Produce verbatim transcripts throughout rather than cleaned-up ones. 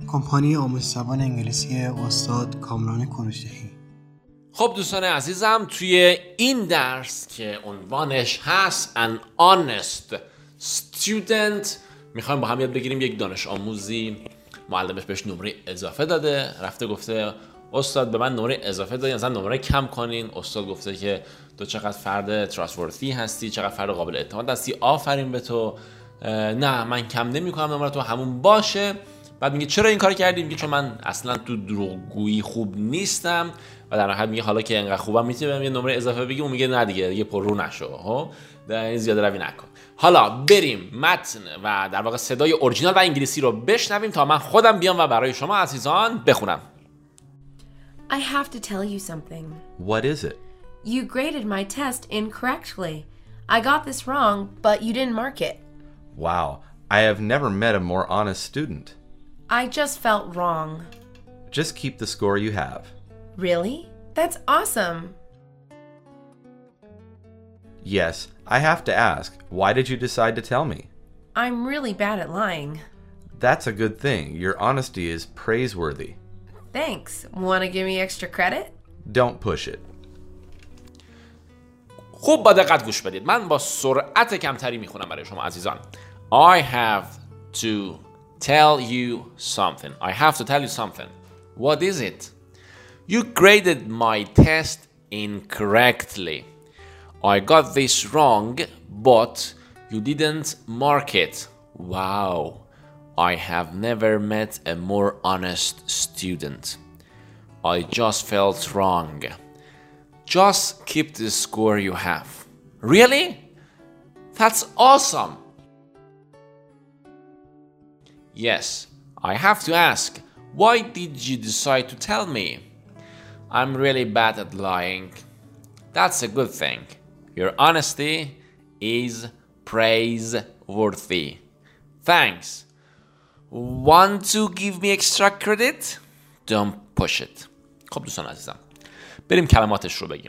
کمپانی آموزش زبان انگلیسی استاد کامران کوروش‌دهی. خب دوستان عزیزم، توی این درس که عنوانش هست An Honest Student میخوایم با هم یاد بگیریم. یک دانش آموزی معلمش بهش نمره اضافه داده، رفته گفته استاد به من نمره اضافه دادین، مثلا نمره کم کنین. استاد گفته که تو چقدر فرد trustworthy هستی، چقدر فرد قابل اعتماد هستی، آفرین به تو. نه من کم نمی‌کنم، نمره تو همون باشه. بعد میگه چرا این کار کردی؟ میگه چون من اصلا تو دروغگویی خوب نیستم. و در نهایت میگه حالا که انقدر خوبم میتونی بهم یه نمره اضافه بگی؟ اون میگه نه دیگه دیگه پررو نشو، ها این زیاده روی نکن. حالا بریم متن و در واقع صدای اورجینال و انگلیسی رو بشنویم تا من خودم بیام و برای شما عزیزان بخونم. I have to tell you something. What is it? You graded my test incorrectly. I got this wrong, but you didn't mark it. Wow, I have never met a more honest student. I just felt wrong. Just keep the score you have. Really? That's awesome. Yes, I have to ask, why did you decide to tell me? I'm really bad at lying. That's a good thing. Your honesty is praiseworthy. Thanks. Want to give me extra credit? Don't push it. خوب با دقت گوش بدید. من با سرعت کمتری میخونم برای شما عزیزان. I have to tell you something. I have to tell you something. What is it? You graded my test incorrectly. I got this wrong, but you didn't mark it. Wow. I have never met a more honest student. I just felt wrong. Just keep the score you have. Really? That's awesome. Yes, I have to ask, why did you decide to tell me? I'm really bad at lying. That's a good thing. Your honesty is praiseworthy. Thanks. Want to give me extra credit? Don't push it. خب دوستان عزیزم، بریم کلماتش رو بگیم.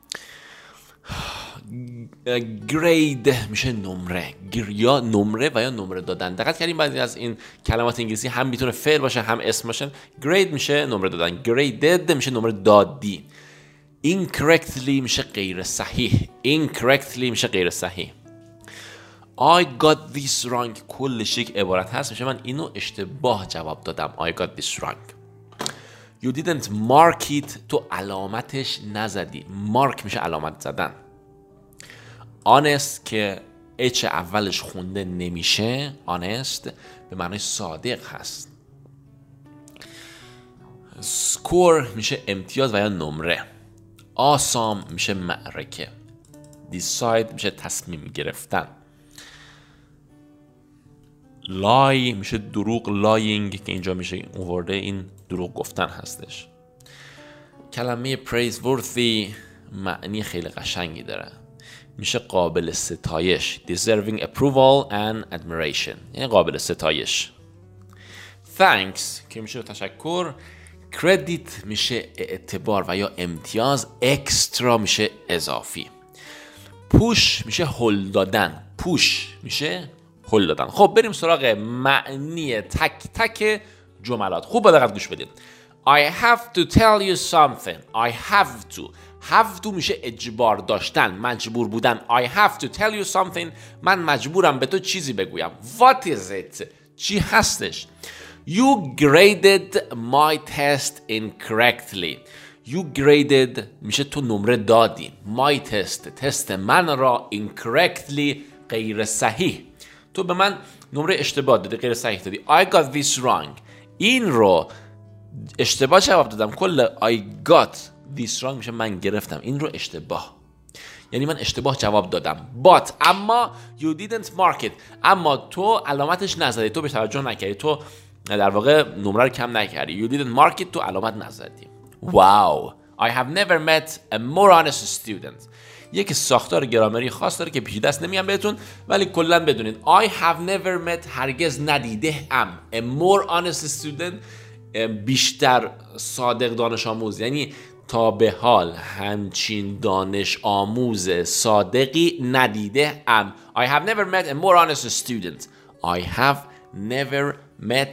گرید میشه نمره، یا نمره و یا نمره دادن. دقت کردیم بعضی از این کلمات انگلیسی هم میتونه فعل باشه هم اسم باشه. گرید میشه نمره دادن، گریدد میشه نمره دادی، incorrectly میشه غیر صحیح، incorrectly میشه غیر صحیح. I got this wrong کلش یک عبارت هست، میشه من اینو اشتباه جواب دادم. I got this wrong. You didn't mark it تو علامتش نزدی. mark میشه علامت زدن. honest که اچ اولش خونده نمیشه، honest به معنی صادق هست. score میشه امتیاز و یا نمره. awesome میشه معرکه. decide میشه تصمیم گرفتن. lie میشه دروغ، lying که اینجا میشه اونورده این دروغ گفتن هستش. کلمه praiseworthy معنی خیلی قشنگی داره، میشه قابل ستایش، deserving approval and admiration، یعنی قابل ستایش. thanks که میشه تشکر. credit میشه اعتبار و یا امتیاز. extra میشه اضافی. push میشه هل دادن، push میشه هل دادن. خب بریم سراغ معنی تک تک جملات. خوب با دقت گوش بدید. I have to tell you something. I have to. have to میشه اجبار داشتن، مجبور بودن. I have to tell you something. من مجبورم به تو چیزی بگویم. What is it? چی هستش؟ You graded my test incorrectly. You graded میشه تو نمره دادی. My test تست من را incorrectly غیر صحیح. تو به من نمره اشتباه دادی، غیر صحیح دادی. I got this wrong. این رو اشتباه جواب دادم. کل I got this wrong میشه من گرفتم این رو اشتباه، یعنی من اشتباه جواب دادم. But اما you didn't mark it. اما تو علامتش نزدی، تو به توجه نکردی، تو در واقع نمره رو کم نکردی. You didn't mark it، تو علامت نزدی. Wow. I have never met a more honest student. یک ساختار گرامری خاص داره که پیچیده است نمیگم بهتون، ولی کلا بدونید I have never met هرگز ندیده ام a more honest student بیشتر صادق دانش آموز، یعنی تا به حال همچین دانش آموز صادقی ندیده ام. I have never met a more honest student. I have never met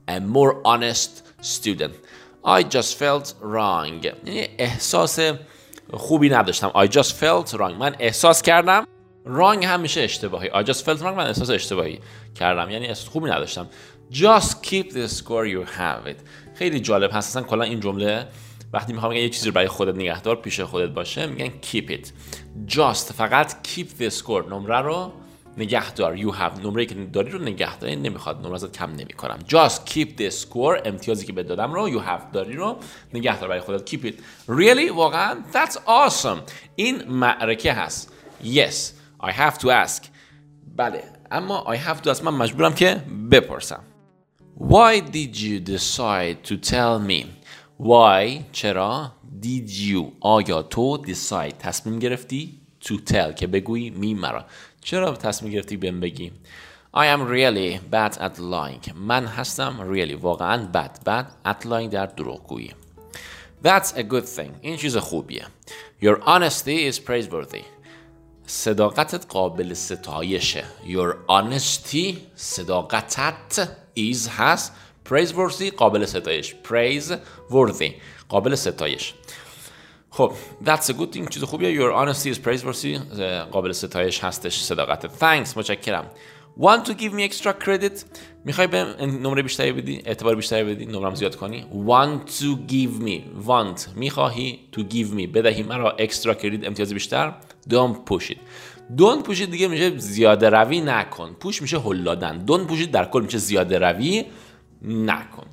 a more honest student. I just felt wrong. یعنی احساس خوبی نداشتم. I just felt wrong. من احساس کردم. wrong هم میشه اشتباهی. I just felt wrong. من احساس اشتباهی کردم. یعنی احساس خوبی نداشتم. Just keep the score you have it. خیلی جالب هست. اصلا کلا این جمله وقتی میخوام بگم یه چیزی رو برای خودت نگهدار پیش خودت باشه میگن keep it. Just فقط keep the score. نمره رو نگهدار. You have نمره‌ای که داری رو نگهدار. این نمیخواد نمره ازت کم نمیکنم. Just keep the score. امتیازی که بهت دادم رو you have داری رو نگهدار برای خودت. Keep it. Really واقعا that's awesome. این معرکه هست. Yes I have to ask. بله اما I have to ask من مجبورم که بپرسم. Why did you decide to tell me? Why چرا did you آیا تو decide تصمیم گرفتی to tell که بگویی می مرا چرا تصمیم گرفتی بهم بگی I am really bad at lying من هستم really واقعا bad bad at lying در دروغگویی That's a good thing این چیز خوبیه Your honesty is praiseworthy صداقتت قابل ستایشه Your honesty صداقتت is هست praiseworthy قابل ستایش praiseworthy قابل ستایش خب that's a good thing چیز خوبیه Your honesty is praiseworthy قابل ستایش هستش صداقتت Thanks متشکرم Want to give me extra credit میخوای به نمره بیشتری بدی اعتبار بیشتری بدی نمرم زیاد کنی Want to give me want میخواهی to give me بدهی مرا extra credit امتیاز بیشتر Don't push it Don't push it دیگه میشه زیاده روی نکن push میشه هل دادن Don't push it در کل میشه زیاده روی نکن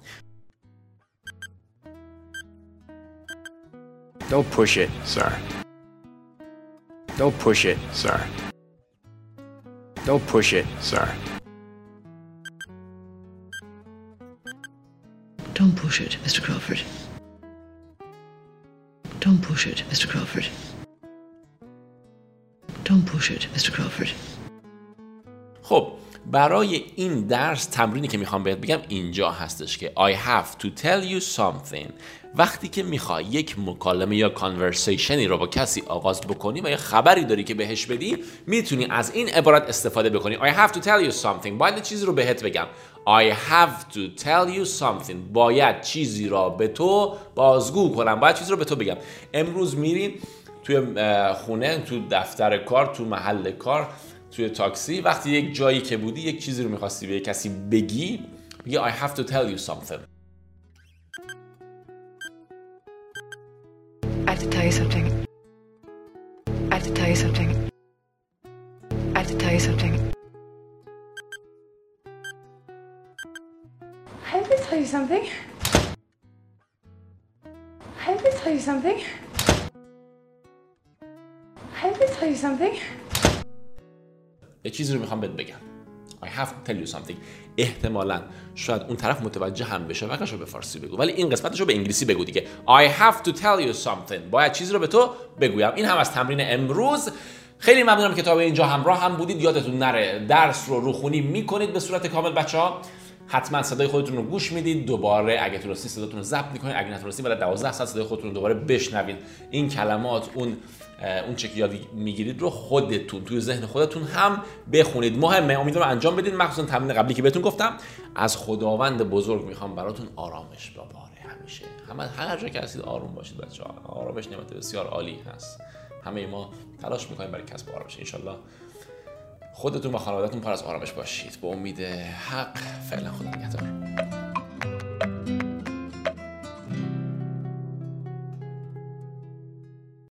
Don't push it, sir. Don't push it, sir. Don't push it, sir. Don't push it, Mister Crawford. Don't push it, Mister Crawford. Don't push it, Mister Crawford. خب برای این درس تمرینی که میخوام بهت بگم اینجا هستش که I have to tell you something وقتی که میخوای یک مکالمه یا کانورسیشنی رو با کسی آغاز بکنی و یا خبری داری که بهش بدی میتونی از این عبارت استفاده بکنی I have to tell you something باید چیزی رو بهت بگم I have to tell you something باید چیزی را به تو بازگو کنم باید چیزی رو به تو بگم امروز میری توی خونه تو دفتر کار تو محل کار توی تاکسی وقتی یک جایی که بودی یک چیزی رو می‌خواستی به کسی بگی میگی I have to tell you something I have to tell you something. I have to tell you something. I have to tell you something. I have to tell you something. I have to tell you something. I have to tell you something. یه چیزی رو میخوام بهت بگم I have to tell you something احتمالاً شاید اون طرف متوجه هم بشه وقتشو به فارسی بگو ولی این قسمتشو به انگلیسی بگو دیگه I have to tell you something باید چیزی رو به تو بگویم این هم از تمرین امروز خیلی ممنونم که تا به اینجا همراه هم بودید یادتون نره درس رو روخونی میکنید به صورت کامل بچه‌ها حتما صدای خودتون رو گوش میدید دوباره اگه تونستی صداتون رو ضبط میکنید اگه نتونستی بعد دوازده ساعت صدای خودتون رو دوباره بشنوید این کلمات اون اون چه که یاد میگیرید رو خودتون توی ذهن خودتون هم بخونید مهمه امیدوارم انجام بدید مخصوصا تمرین قبلی که بهتون گفتم از خداوند بزرگ میخوام براتون آرامش بباره همیشه همه هر جا که هستید آروم باشید بچه‌ها آرامش نعمت بسیار عالی هست همه ما تلاش میکنیم برای کسب آرامش ان شاءالله خودتون و خانواده‌تون پر از آرامش باشید به امید حق فعلا خدا نگهدار